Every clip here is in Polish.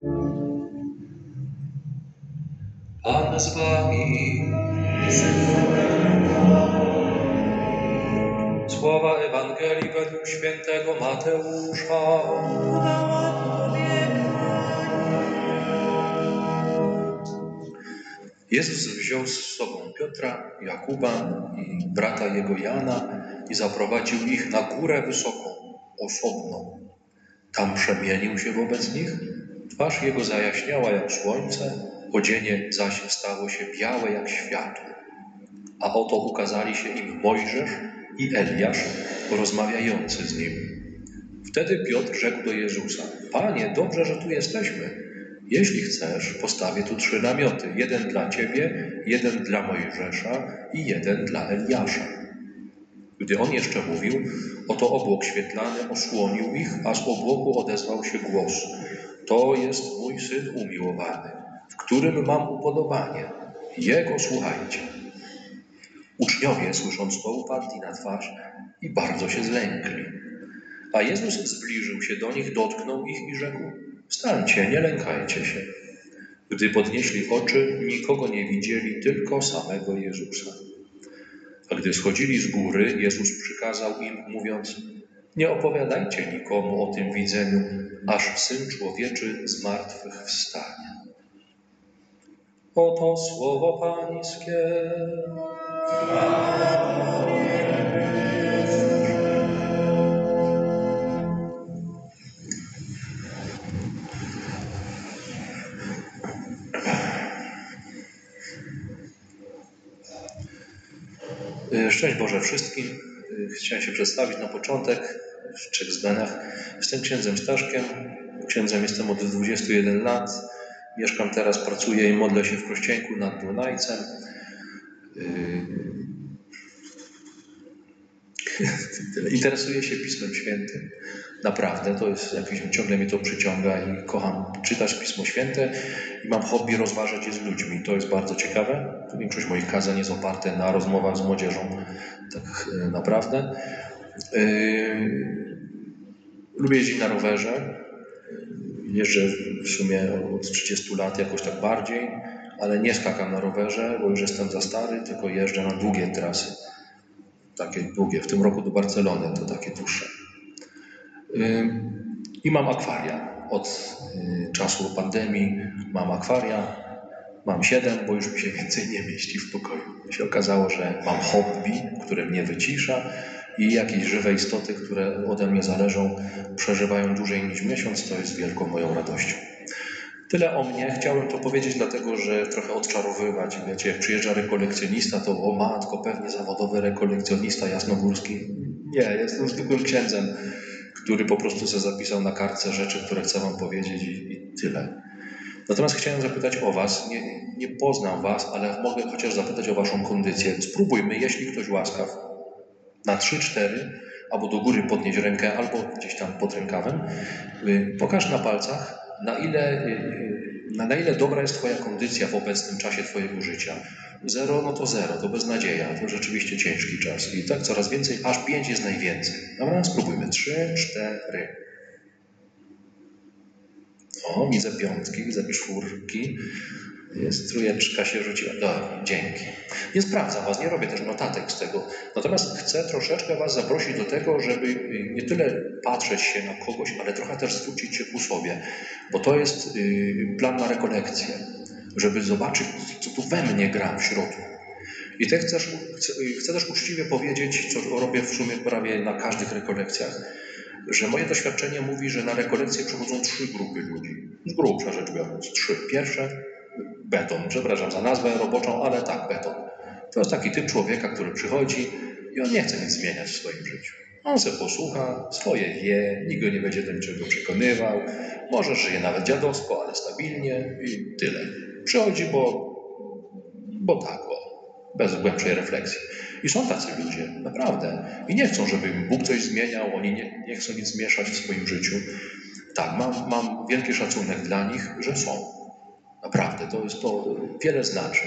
Pan z wami. Słowa Ewangelii według świętego Mateusza. Jezus wziął z sobą Piotra, Jakuba i brata jego Jana i zaprowadził ich na górę wysoką, osobną. Tam przemienił się wobec nich, twarz jego zajaśniała jak słońce, odzienie zaś stało się białe jak światło. A oto ukazali się im Mojżesz i Eliasz, rozmawiający z nim. Wtedy Piotr rzekł do Jezusa: Panie, dobrze, że tu jesteśmy. Jeśli chcesz, postawię tu 3 namioty. 1 dla Ciebie, 1 dla Mojżesza i 1 dla Eliasza. Gdy on jeszcze mówił, oto obłok świetlany osłonił ich, a z obłoku odezwał się głos: To jest mój Syn umiłowany, w którym mam upodobanie. Jego słuchajcie. Uczniowie, słysząc to, upadli na twarz i bardzo się zlękli. A Jezus zbliżył się do nich, dotknął ich i rzekł: Wstańcie, nie lękajcie się. Gdy podnieśli oczy, nikogo nie widzieli, tylko samego Jezusa. A gdy schodzili z góry, Jezus przykazał im, mówiąc: Nie opowiadajcie nikomu o tym widzeniu, aż Syn Człowieczy z martwych wstanie. Oto słowo Pańskie. Szczęść Boże wszystkim. Chciałem się przedstawić na początek w 3 zdaniach. Jestem księdzem Staszkiem. Księdzem jestem od 21 lat. Mieszkam teraz, pracuję i modlę się w Krościenku nad Dunajcem. Interesuję się Pismem Świętym. Naprawdę, to jest jakieś, ciągle mnie to przyciąga i kocham czytać Pismo Święte i mam hobby rozważać je z ludźmi. To jest bardzo ciekawe. Większość moich kazań jest oparte na rozmowach z młodzieżą. Tak naprawdę. Lubię jeździć na rowerze. Jeżdżę w sumie od 30 lat jakoś tak bardziej, ale nie skakam na rowerze, bo już jestem za stary, tylko jeżdżę na długie trasy. Takie długie. W tym roku do Barcelony to takie dłuższe. I mam akwaria. Od czasu pandemii mam akwaria. Mam 7, bo już mi się więcej nie mieści w pokoju. Się okazało, że mam hobby, które mnie wycisza i jakieś żywe istoty, które ode mnie zależą, przeżywają dłużej niż miesiąc, to jest wielką moją radością. Tyle o mnie. Chciałem to powiedzieć dlatego, że trochę odczarowywać. Wiecie, jak przyjeżdża rekolekcjonista, to o matko, pewnie zawodowy rekolekcjonista jasnogórski. Nie, jestem zwykłym księdzem, który po prostu sobie zapisał na kartce rzeczy, które chcę wam powiedzieć i tyle. Natomiast chciałem zapytać o was. Nie poznam was, ale mogę chociaż zapytać o waszą kondycję. Spróbujmy, jeśli ktoś łaskaw, na 3-4, albo do góry podnieść rękę, albo gdzieś tam pod rękawem. Pokaż na palcach, na ile dobra jest twoja kondycja w obecnym czasie twojego życia. 0, no to 0, to beznadzieja, to rzeczywiście ciężki czas. I tak coraz więcej, aż 5 jest najwięcej. Dobra, spróbujmy. 3, 4. O, widzę 5, widzę 4. Jest trójeczka się rzuciła. Dobra, dzięki. Nie sprawdzam was, nie robię też notatek z tego. Natomiast chcę troszeczkę was zaprosić do tego, żeby nie tyle patrzeć się na kogoś, ale trochę też zwrócić się ku sobie. Bo to jest plan na rekolekcję. Żeby zobaczyć, co tu we mnie gra w środku. I chcę też uczciwie powiedzieć, co robię w sumie prawie na każdych rekolekcjach, że moje doświadczenie mówi, że na rekolekcje przychodzą 3 grupy ludzi. Z grubsza rzecz biorąc. 3. Pierwsze, beton. Przepraszam za nazwę roboczą, ale tak, beton. To jest taki typ człowieka, który przychodzi i on nie chce nic zmieniać w swoim życiu. On se posłucha, swoje wie, nikt go nie będzie do niczego przekonywał. Może żyje nawet dziadowsko, ale stabilnie i tyle. Przychodzi, bo tak, bez głębszej refleksji. I są tacy ludzie, naprawdę. I nie chcą, żeby im Bóg coś zmieniał, oni nie chcą nic zmieszać w swoim życiu. Tak, mam wielki szacunek dla nich, że są. Naprawdę, to wiele znaczy.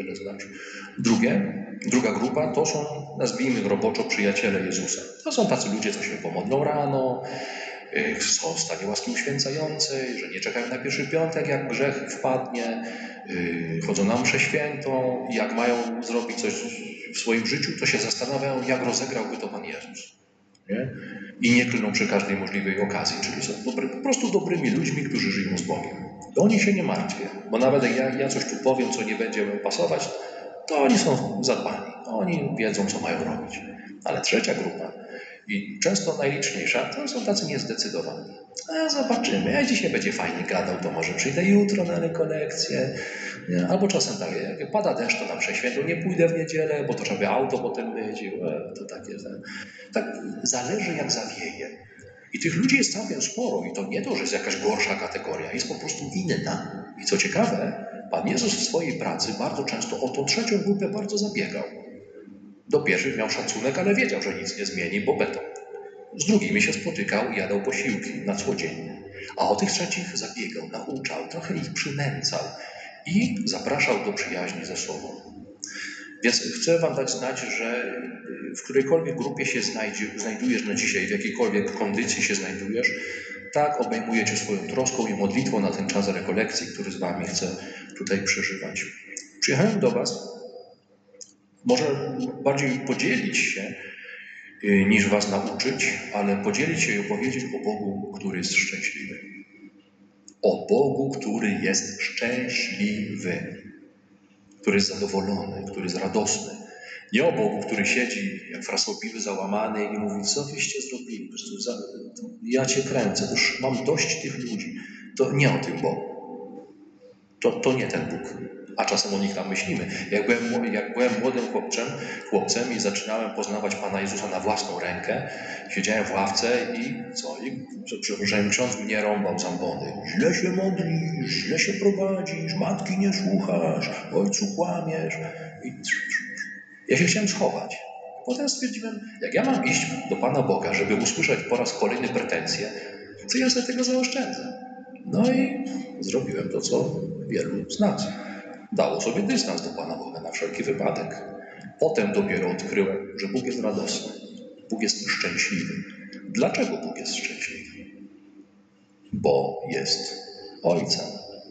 Druga grupa to są, nazwijmy roboczo, przyjaciele Jezusa. To są tacy ludzie, co się pomodlą rano, są w stanie łaski uświęcającej, że nie czekają na pierwszy piątek, jak grzech wpadnie, chodzą na mszę świętą i jak mają zrobić coś w swoim życiu, to się zastanawiają, jak rozegrałby to Pan Jezus. Nie? I nie klną przy każdej możliwej okazji, czyli są po prostu dobrymi ludźmi, którzy żyją z Bogiem. To oni się nie martwią, bo nawet jak ja coś tu powiem, co nie będzie pasować, to oni są zadbani. Oni wiedzą, co mają robić. Ale trzecia grupa, i często najliczniejsza, to są tacy niezdecydowani. A zobaczymy, jak dzisiaj będzie fajnie gadał, to może przyjdę jutro na rekolekcję. Nie? Albo czasem tak, jak pada deszcz, to na mszę świętą nie pójdę w niedzielę, bo to trzeba auto potem myć. To takie, tak zależy, jak zawieje. I tych ludzi jest całkiem sporo. I to nie to, że jest jakaś gorsza kategoria, jest po prostu inna. I co ciekawe, Pan Jezus w swojej pracy bardzo często o tą trzecią grupę bardzo zabiegał. Do pierwszych miał szacunek, ale wiedział, że nic nie zmieni, bo beton. Z drugimi się spotykał i jadał posiłki na co dzień. A o tych trzecich zabiegał, nauczał, trochę ich przynęcał i zapraszał do przyjaźni ze sobą. Więc chcę Wam dać znać, że w którejkolwiek grupie się znajdujesz na dzisiaj, w jakiejkolwiek kondycji się znajdujesz, tak obejmuję Cię swoją troską i modlitwą na ten czas rekolekcji, który z Wami chcę tutaj przeżywać. Przyjechałem do Was, może bardziej podzielić się, niż Was nauczyć, ale podzielić się i opowiedzieć o Bogu, który jest szczęśliwy. O Bogu, który jest szczęśliwy, który jest zadowolony, który jest radosny. Nie o Bogu, który siedzi jak frasobliwy, załamany i mówi, co wyście zrobili? Ja Cię kręcę, już mam dość tych ludzi. To nie o tym Bogu. To nie ten Bóg. A czasem o nich tam myślimy. Jak byłem młodym chłopcem i zaczynałem poznawać Pana Jezusa na własną rękę, siedziałem w ławce i co? Że ksiądz mnie rąbał zambony. Źle się modlisz, źle się prowadzisz, matki nie słuchasz, ojcu kłamiesz. Ja się chciałem schować. Potem stwierdziłem, jak ja mam iść do Pana Boga, żeby usłyszeć po raz kolejny pretensje, to ja sobie tego zaoszczędzę. No i zrobiłem to, co wielu z nas. Dało sobie dystans do Pana Boga na wszelki wypadek. Potem dopiero odkryłem, że Bóg jest radosny. Bóg jest szczęśliwy. Dlaczego Bóg jest szczęśliwy? Bo jest Ojcem.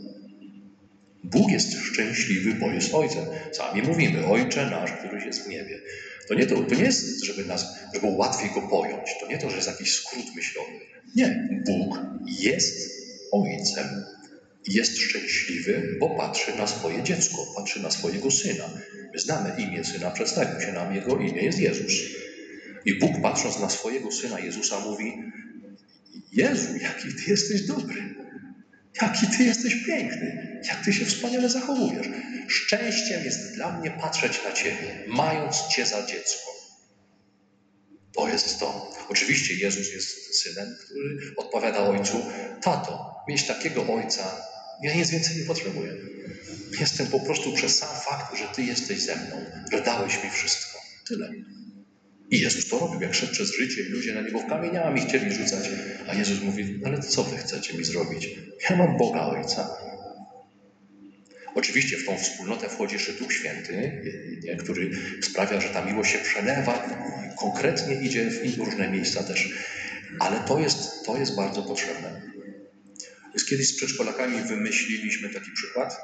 Bóg jest szczęśliwy, bo jest Ojcem. Sami mówimy, Ojcze nasz, któryś jest w niebie. To nie jest, żeby było łatwiej Go pojąć. To nie to, że jest jakiś skrót myślowy. Nie. Bóg jest Ojcem. Jest szczęśliwy, bo patrzy na swoje dziecko, patrzy na swojego Syna. My znamy imię Syna, przedstawił się nam Jego imię jest Jezus. I Bóg, patrząc na swojego Syna Jezusa, mówi, Jezu, jaki Ty jesteś dobry, jaki Ty jesteś piękny, jak Ty się wspaniale zachowujesz. Szczęściem jest dla mnie patrzeć na Ciebie, mając Cię za dziecko. To jest to. Oczywiście Jezus jest Synem, który odpowiada Ojcu, tato, mieć takiego Ojca, ja nic więcej nie potrzebuję. Jestem po prostu przez sam fakt, że Ty jesteś ze mną, że dałeś mi wszystko. Tyle. I Jezus to robił, jak szedł przez życie i ludzie na Niego kamieniami chcieli rzucać. A Jezus mówi, ale co Wy chcecie mi zrobić? Ja mam Boga Ojca. Oczywiście w tą wspólnotę wchodzi jeszcze Duch Święty, który sprawia, że ta miłość się przelewa i konkretnie idzie w różne miejsca też. Ale to jest bardzo potrzebne. Kiedyś z przedszkolakami wymyśliliśmy taki przykład,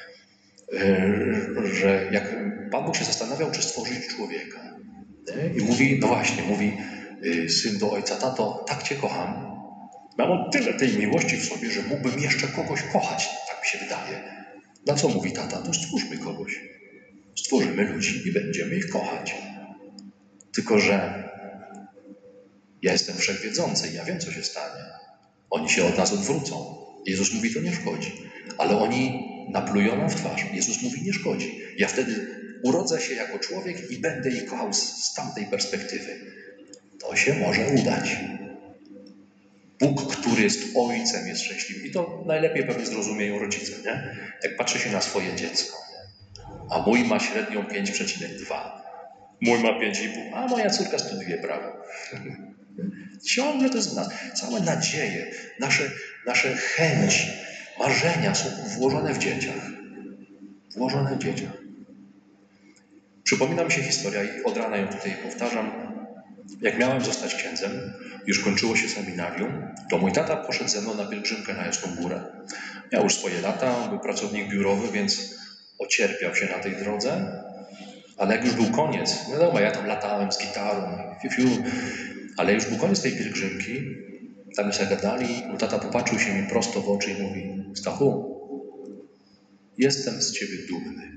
że jak Pan Bóg się zastanawiał, czy stworzyć człowieka. I mówi, no właśnie, mówi syn do ojca, tato, tak Cię kocham. Mam tyle tej miłości w sobie, że mógłbym jeszcze kogoś kochać, tak mi się wydaje. Na co mówi tata? To stwórzmy kogoś. Stworzymy ludzi i będziemy ich kochać. Tylko że ja jestem wszechwiedzący i ja wiem, co się stanie. Oni się od nas odwrócą. Jezus mówi, to nie szkodzi. Ale oni naplują nam w twarz. Jezus mówi, nie szkodzi. Ja wtedy urodzę się jako człowiek i będę ich kochał z tamtej perspektywy. To się może udać. Bóg, który jest Ojcem, jest szczęśliwy. I to najlepiej pewnie zrozumieją rodzice, nie? Jak patrzy się na swoje dziecko. A mój ma średnią 5,2. Mój ma 5,5. A moja córka studiuje prawo. Ciągle to jest w nas. Całe nadzieje, nasze chęci, marzenia są włożone w dzieciach. Włożone w dzieciach. Przypomina mi się historia i od rana ją tutaj powtarzam. Jak miałem zostać księdzem, już kończyło się seminarium, to mój tata poszedł ze mną na pielgrzymkę na Jasną Górę. Miał już swoje lata, był pracownik biurowy, więc ocierpiał się na tej drodze, ale jak już był koniec, wiadomo, ja tam latałem z gitarą, ale już był koniec tej pielgrzymki, tam my sobie gadali, mój tata popatrzył się mi prosto w oczy i mówi: Stachu, jestem z ciebie dumny.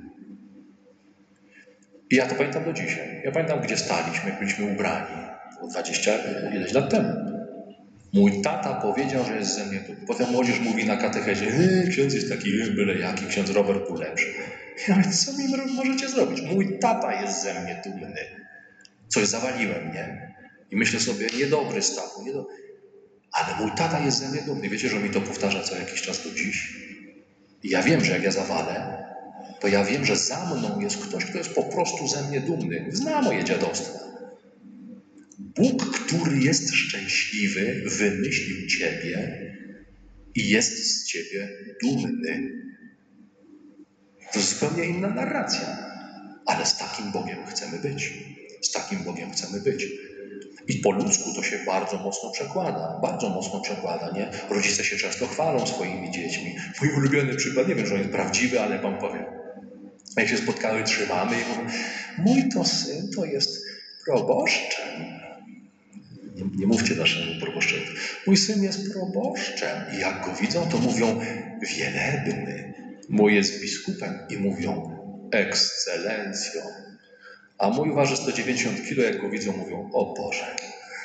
I ja to pamiętam do dzisiaj. Ja pamiętam, gdzie staliśmy, jak byliśmy ubrani. 20 ileś lat temu. Mój tata powiedział, że jest ze mnie dumny. Potem młodzież mówi na katechezie: ksiądz jest taki byle jaki, ksiądz Robert był lepszy. Ja mówię: co mi możecie zrobić? Mój tata jest ze mnie dumny. Coś zawaliłem, nie? I myślę sobie: niedobry Stachu, niedobry. Ale mój tata jest ze mnie dumny. Wiecie, że mi to powtarza co jakiś czas do dziś? I ja wiem, że jak ja zawalę, to ja wiem, że za mną jest ktoś, kto jest po prostu ze mnie dumny. Zna moje dziadostwo. Bóg, który jest szczęśliwy, wymyślił ciebie i jest z ciebie dumny. To zupełnie inna narracja. Ale z takim Bogiem chcemy być. Z takim Bogiem chcemy być. I po ludzku to się bardzo mocno przekłada, nie? Rodzice się często chwalą swoimi dziećmi. Mój ulubiony przykład, nie wiem, że on jest prawdziwy, ale wam powiem. Jak się spotkały 3 mamy i mówią: mój to syn to jest proboszczem. Nie mówcie naszemu proboszczowi. Mój syn jest proboszczem. I jak go widzą, to mówią: wielebny. Mój jest biskupem. I mówią: ekscelencją. A mój waży 190 kg, jak go widzą, mówią: o Boże.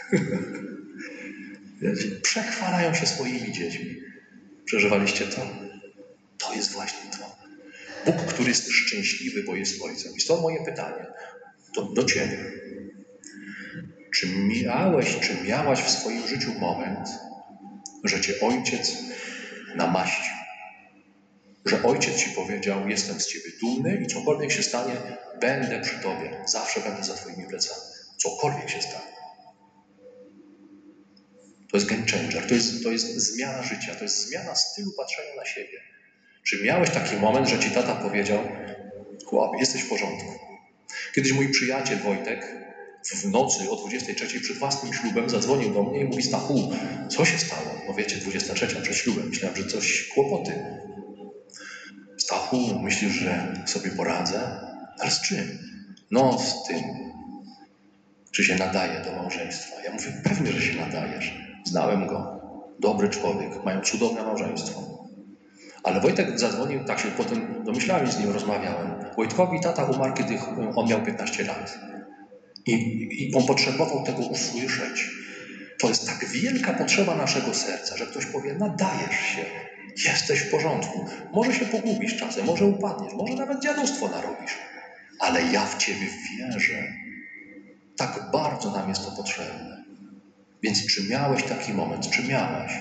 Przechwalają się swoimi dziećmi. Przeżywaliście to? To jest właśnie to. Bóg, który jest szczęśliwy, bo jest Ojcem. I stąd moje pytanie do Ciebie. Czy miałaś w swoim życiu moment, że Cię Ojciec namaścił? Że Ojciec Ci powiedział: jestem z Ciebie dumny i cokolwiek się stanie, będę przy Tobie. Zawsze będę za Twoimi plecami. Cokolwiek się stanie. To jest game changer. To jest zmiana życia. To jest zmiana stylu patrzenia na siebie. Czy miałeś taki moment, że Ci tata powiedział: chłopie, jesteś w porządku? Kiedyś mój przyjaciel Wojtek w nocy o 23 przed własnym ślubem zadzwonił do mnie i mówi: Stachu, co się stało? No wiecie, 23 przed ślubem. Myślałem, że coś kłopoty. Stachu, myślisz, że sobie poradzę? Ale z czym? No z tym. Czy się nadaje do małżeństwa? Ja mówię: pewnie, że się nadajesz. Znałem go. Dobry człowiek. Mają cudowne małżeństwo. Ale Wojtek zadzwonił, tak się potem domyślałem i z nim rozmawiałem. Wojtkowi tata umarł, kiedy on miał 15 lat. I on potrzebował tego usłyszeć. To jest tak wielka potrzeba naszego serca, że ktoś powie: nadajesz się, jesteś w porządku. Może się pogubisz czasem, może upadniesz, może nawet dziadostwo narobisz. Ale ja w Ciebie wierzę. Tak bardzo nam jest to potrzebne. Więc czy miałeś taki moment? Czy miałaś?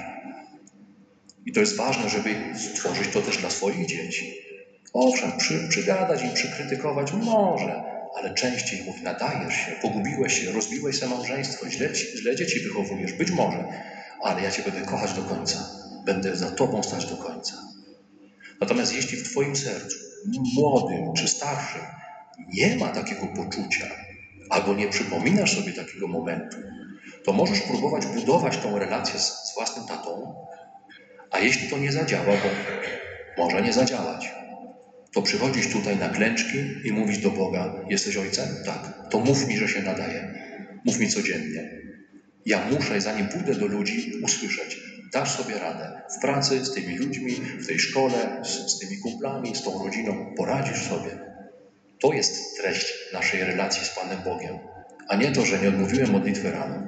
I to jest ważne, żeby stworzyć to też dla swoich dzieci. Owszem, przygadać im, przykrytykować może, ale częściej mówi: nadajesz się, pogubiłeś się, rozbiłeś sobie małżeństwo, źle dzieci wychowujesz, być może, ale ja Cię będę kochać do końca. Będę za Tobą stać do końca. Natomiast jeśli w Twoim sercu, młodym czy starszym, nie ma takiego poczucia, albo nie przypominasz sobie takiego momentu, to możesz próbować budować tą relację z własnym tatą, a jeśli to nie zadziała, bo może nie zadziałać, to przychodzić tutaj na klęczki i mówić do Boga: jesteś Ojcem? Tak. To mów mi, że się nadaje. Mów mi codziennie. Ja muszę, zanim pójdę do ludzi, usłyszeć: dasz sobie radę. W pracy, z tymi ludźmi, w tej szkole, z tymi kumplami, z tą rodziną. Poradzisz sobie. To jest treść naszej relacji z Panem Bogiem. A nie to, że nie odmówiłem modlitwy rano.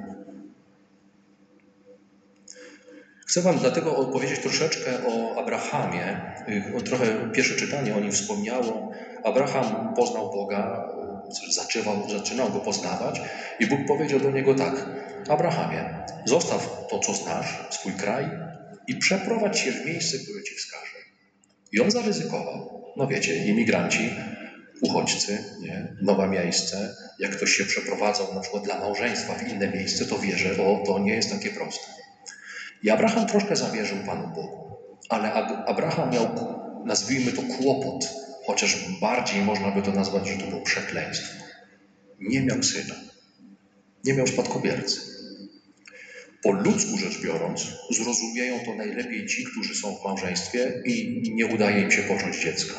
Chcę Wam dlatego opowiedzieć troszeczkę o Abrahamie. Trochę pierwsze czytanie o nim wspomniało. Abraham poznał Boga, zaczynał go poznawać i Bóg powiedział do niego tak: Abrahamie, zostaw to, co znasz, swój kraj i przeprowadź się w miejsce, które Ci wskażę. I on zaryzykował. No wiecie, imigranci, uchodźcy, nie? Nowe miejsce. Jak ktoś się przeprowadzał na przykład dla małżeństwa w inne miejsce, to wie, że to nie jest takie proste. I Abraham troszkę zawierzył Panu Bogu, ale Abraham miał, nazwijmy to, kłopot, chociaż bardziej można by to nazwać, że to było przekleństwo. Nie miał syna. Nie miał spadkobiercy. Po ludzku rzecz biorąc, zrozumieją to najlepiej ci, którzy są w małżeństwie i nie udaje im się począć dziecka.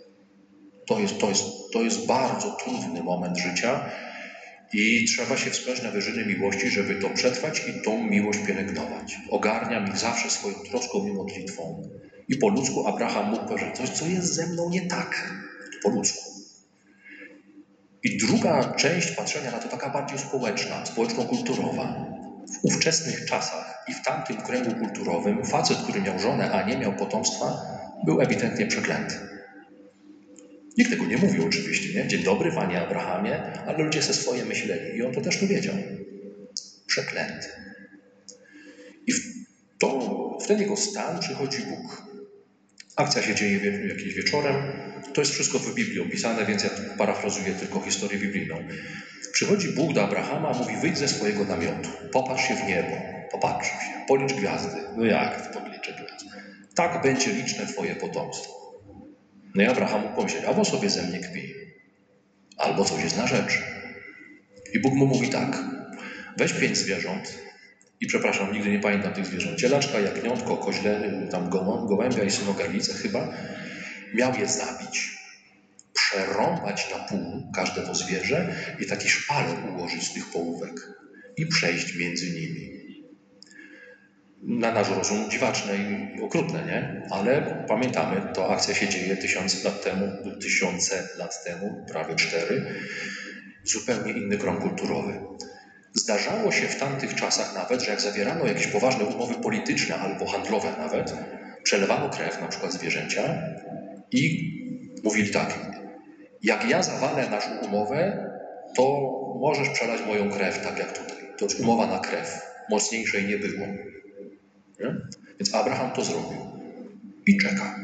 To jest bardzo trudny moment życia i trzeba się wspiąć na wyżyny miłości, żeby to przetrwać i tą miłość pielęgnować. Ogarniam ich zawsze swoją troską i modlitwą. I po ludzku Abraham mógł powiedzieć, coś, co jest ze mną nie tak. Po ludzku. I druga część patrzenia na to taka bardziej społeczna, społeczno-kulturowa. W ówczesnych czasach i w tamtym kręgu kulturowym facet, który miał żonę, a nie miał potomstwa, był ewidentnie przeklęty. Nikt tego nie mówił oczywiście, nie? Dzień dobry, panie Abrahamie, ale ludzie se swoje myśleli i on to też tu wiedział. Przeklęty. I w ten jego stan przychodzi Bóg. Akcja się dzieje jakimś wieczorem. To jest wszystko w Biblii opisane, więc ja parafrazuję tylko historię biblijną. Przychodzi Bóg do Abrahama, mówi, wyjdź ze swojego namiotu, popatrz się w niebo, popatrzył się, policz gwiazdy. No jak to policzę gwiazdy? Tak będzie liczne twoje potomstwo. No i Abraham pomyślał, albo sobie ze mnie kpi, albo coś jest na rzecz. I Bóg mu mówi tak, weź 5 zwierząt i przepraszam, nigdy nie pamiętam tych zwierząt, cielaczka, jagniątko, koźle, tam gołębia i synogalicę chyba, miał je zabić, przerąbać na pół każde to zwierzę i taki szpaler ułożyć z tych połówek i przejść między nimi. Na nasz rozum dziwaczne i okrutne, nie? Ale pamiętamy, to akcja się dzieje 1000 lat temu, prawie 4, zupełnie inny krąg kulturowy. Zdarzało się w tamtych czasach nawet, że jak zawierano jakieś poważne umowy polityczne albo handlowe nawet, przelewano krew na przykład zwierzęcia i mówili tak, jak ja zawalę naszą umowę, to możesz przelać moją krew tak jak tutaj. To jest umowa na krew. Mocniejszej nie było. Nie? Więc Abraham to zrobił. I czeka.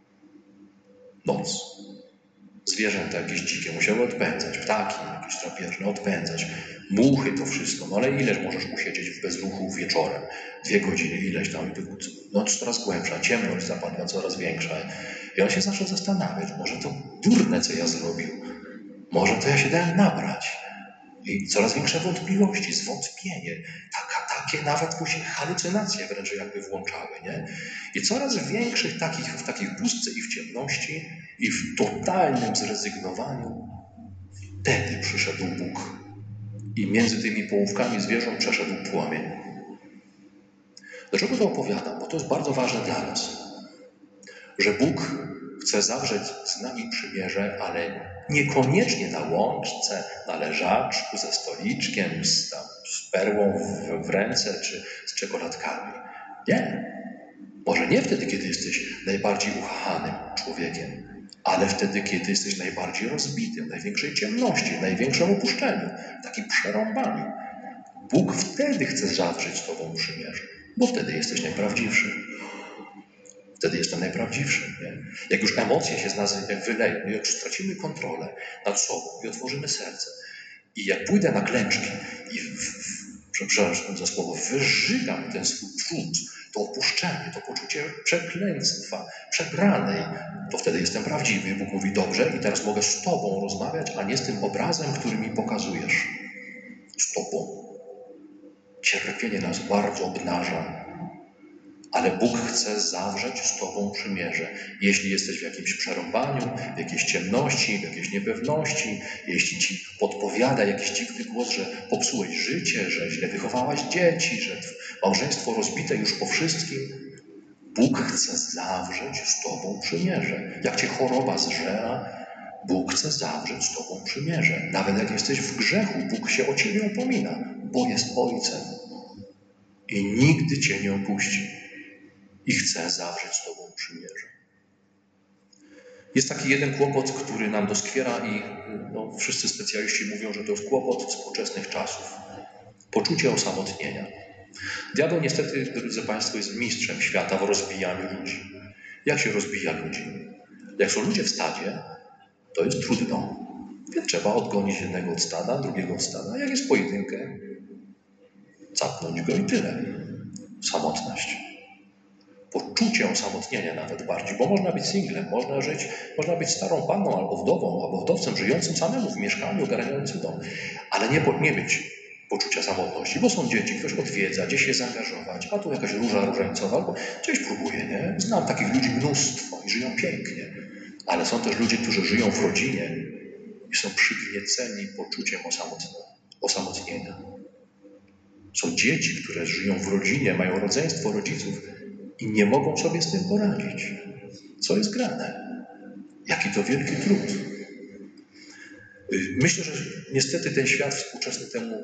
Noc. Zwierzęta jakieś dzikie musiały odpędzać, ptaki jakieś drapieżne odpędzać, muchy to wszystko. No ale ileż możesz usiedzieć w bezruchu wieczorem? 2 godziny, ileś tam. Noc coraz głębsza, ciemność zapadła coraz większa. I on się zaczął zastanawiać, może to durne, co ja zrobił. Może to ja się dałem nabrać. I coraz większe wątpliwości, zwątpienie. Takie nawet mu się halucynacje wręcz jakby włączały, nie? I coraz większych w takiej pustce i w ciemności i w totalnym zrezygnowaniu wtedy przyszedł Bóg. I między tymi połówkami zwierząt przeszedł płomień. Dlaczego to opowiadam? Bo to jest bardzo ważne dla nas. Że Bóg chce zawrzeć z nami przymierze, ale niekoniecznie na łączce, na leżaczku, ze stoliczkiem, z perłą w ręce czy z czekoladkami. Nie. Może nie wtedy, kiedy jesteś najbardziej uchachanym człowiekiem, ale wtedy, kiedy jesteś najbardziej rozbitym, w największej ciemności, w największym opuszczeniu, w takim przerąbaniu. Bóg wtedy chce zawrzeć z tobą przymierze, bo wtedy jesteś najprawdziwszy. Wtedy jestem najprawdziwszy. Nie? Jak już emocje się z nas wyleją, jak już stracimy kontrolę nad sobą i otworzymy serce. I jak pójdę na klęczki i przepraszam za słowo, wyżygam ten swój trud, to opuszczenie, to poczucie przekleństwa, przegranej, to wtedy jestem prawdziwy. Bóg mówi, dobrze, i teraz mogę z tobą rozmawiać, a nie z tym obrazem, który mi pokazujesz. Z tobą. Cierpienie nas bardzo obnaża. Ale Bóg chce zawrzeć z tobą przymierze. Jeśli jesteś w jakimś przerąbaniu, w jakiejś ciemności, w jakiejś niepewności, jeśli ci podpowiada jakiś dziwny głos, że popsułeś życie, że źle wychowałaś dzieci, że małżeństwo rozbite już po wszystkim, Bóg chce zawrzeć z tobą przymierze. Jak cię choroba zżera, Bóg chce zawrzeć z tobą przymierze. Nawet jak jesteś w grzechu, Bóg się o ciebie upomina, bo jest Ojcem i nigdy cię nie opuści. I chce zawrzeć z tobą przymierze. Jest taki jeden kłopot, który nam doskwiera i wszyscy specjaliści mówią, że to jest kłopot współczesnych czasów. Poczucie osamotnienia. Diabeł niestety, drodzy Państwo, jest mistrzem świata w rozbijaniu ludzi. Jak się rozbija ludzi? Jak są ludzie w stadzie, to jest trudno. Więc trzeba odgonić jednego od stada, drugiego od stada. Jak jest pojedynkę, capnąć go i tyle. Samotność. Poczucie osamotnienia nawet bardziej, bo można być singlem, można być starą panną albo wdową, albo wdowcem żyjącym samemu w mieszkaniu, ogarniającym dom, ale nie być poczucia samotności, bo są dzieci, ktoś odwiedza, gdzieś się zaangażować, a tu jakaś róża różańcowa, albo gdzieś próbuje, nie? Znam takich ludzi mnóstwo i żyją pięknie, ale są też ludzie, którzy żyją w rodzinie i są przygnieceni poczuciem osamotnienia. Są dzieci, które żyją w rodzinie, mają rodzeństwo rodziców i nie mogą sobie z tym poradzić. Co jest grane? Jaki to wielki trud. Myślę, że niestety ten świat współczesny temu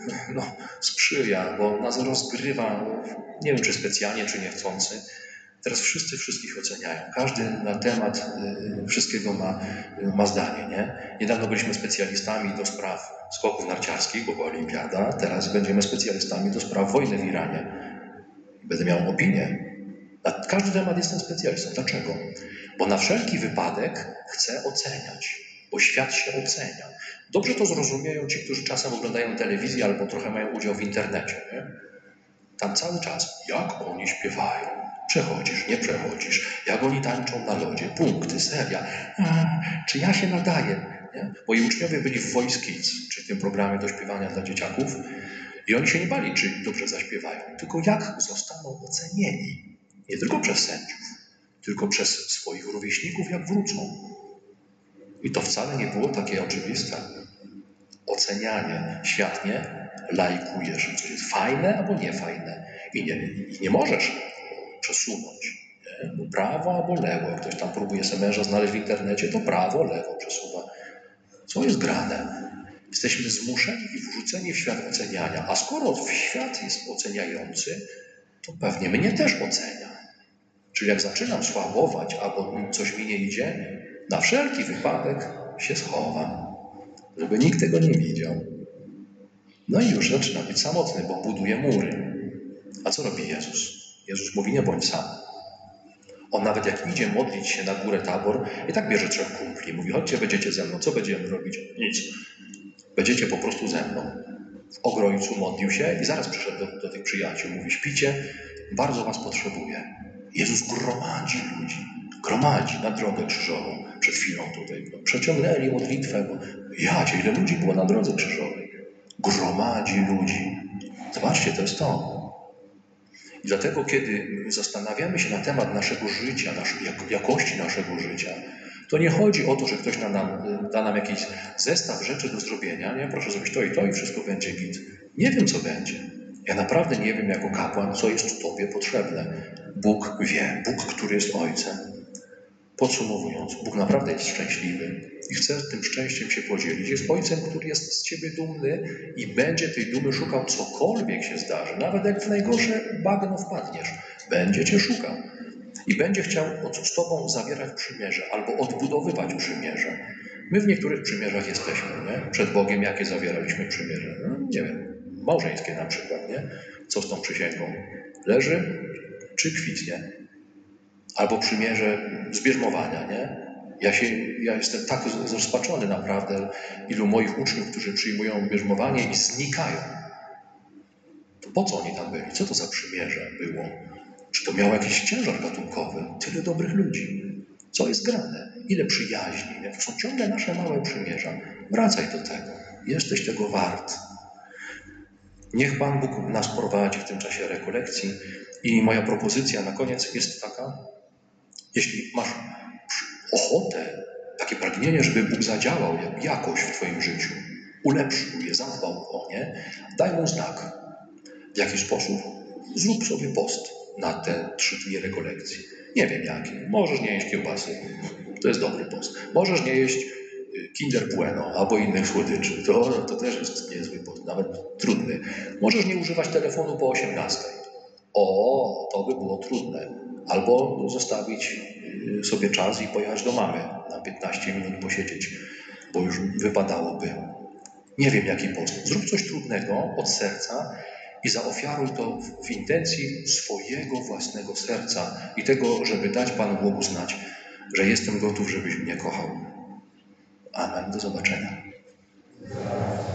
sprzyja, bo nas rozgrywa, nie wiem czy specjalnie, czy niechcący. Teraz wszyscy wszystkich oceniają. Każdy na temat wszystkiego ma zdanie. Nie? Niedawno byliśmy specjalistami do spraw skoków narciarskich, bo była olimpiada. Teraz będziemy specjalistami do spraw wojny w Iranie. Będę miał opinię. Na każdy temat jestem specjalistą. Dlaczego? Bo na wszelki wypadek chcę oceniać, bo świat się ocenia. Dobrze to zrozumieją ci, którzy czasem oglądają telewizję albo trochę mają udział w internecie. Nie? Tam cały czas, jak oni śpiewają, przechodzisz, nie przechodzisz, jak oni tańczą na lodzie, punkty, seria, czy ja się nadaję. Nie? Moi uczniowie byli w Voice Kids, czyli w tym programie do śpiewania dla dzieciaków i oni się nie bali, czy dobrze zaśpiewają, tylko jak zostaną ocenieni. Nie tylko przez sędziów, tylko przez swoich rówieśników, jak wrócą. I to wcale nie było takie oczywiste. Ocenianie. Świat nie lajkujesz, coś jest fajne albo niefajne. I nie możesz przesunąć. Nie? Bo prawo albo lewo. Jak ktoś tam próbuje sobie męża znaleźć w internecie, to prawo, lewo przesuwa. Co jest grane? Jesteśmy zmuszeni i wrzuceni w świat oceniania. A skoro świat jest oceniający, to pewnie mnie też ocenia. Czyli jak zaczynam słabować albo coś mi nie idzie, na wszelki wypadek się schowam, żeby nikt tego nie widział. No i już zaczyna być samotny, bo buduje mury. A co robi Jezus? Jezus mówi, nie bądź sam. On nawet jak idzie modlić się na górę Tabor, i tak bierze 3 kumpli. Mówi, chodźcie, będziecie ze mną. Co będziemy robić? Nic. Będziecie po prostu ze mną. W Ogrojcu modlił się i zaraz przyszedł do tych przyjaciół. Mówi, śpicie, bardzo was potrzebuję. Jezus gromadzi ludzi. Gromadzi na drogę krzyżową. Przed chwilą tutaj przeciągnęli modlitwę, bo ile ludzi było na drodze krzyżowej. Gromadzi ludzi. Zobaczcie, to jest to. I dlatego, kiedy zastanawiamy się na temat naszego życia, jakości naszego życia, to nie chodzi o to, że ktoś da nam jakiś zestaw rzeczy do zrobienia. Nie, proszę zrobić to i wszystko będzie git. Nie wiem, co będzie. Ja naprawdę nie wiem jako kapłan, co jest Tobie potrzebne. Bóg wie, Bóg, który jest Ojcem. Podsumowując, Bóg naprawdę jest szczęśliwy i chce tym szczęściem się podzielić. Jest Ojcem, który jest z Ciebie dumny i będzie tej dumy szukał, cokolwiek się zdarzy. Nawet jak w najgorsze bagno wpadniesz, będzie Cię szukał. I będzie chciał z Tobą zawierać przymierze albo odbudowywać przymierze. My w niektórych przymierzach jesteśmy, nie? Przed Bogiem jakie zawieraliśmy przymierze? No, nie wiem, małżeńskie na przykład, nie? Co z tą przysięgą? Leży czy kwitnie? Albo przymierze zbierzmowania, nie? Ja jestem tak zrozpaczony naprawdę, ilu moich uczniów, którzy przyjmują bierzmowanie i znikają. To po co oni tam byli? Co to za przymierze było? Czy to miało jakiś ciężar gatunkowy? Tyle dobrych ludzi. Co jest grane? Ile przyjaźni? To są ciągle nasze małe przymierza. Wracaj do tego. Jesteś tego wart. Niech Pan Bóg nas prowadzi w tym czasie rekolekcji. I moja propozycja na koniec jest taka, jeśli masz ochotę, takie pragnienie, żeby Bóg zadziałał jakoś w Twoim życiu, ulepszył je, zadbał o nie, daj Mu znak. W jaki sposób? Zrób sobie post na te 3 dni rekolekcji. Nie wiem jaki. Możesz nie jeść kiełbasy. To jest dobry post. Możesz nie jeść Kinder Bueno albo innych słodyczy. To też jest niezły post, nawet trudny. Możesz nie używać telefonu po 18. To by było trudne. Albo zostawić sobie czas i pojechać do mamy na 15 minut posiedzieć, bo już wypadałoby. Nie wiem jaki post. Zrób coś trudnego od serca i zaofiaruj to w intencji swojego własnego serca i tego, żeby dać Panu Bogu znać, że jestem gotów, żebyś mnie kochał. Amen. Do zobaczenia.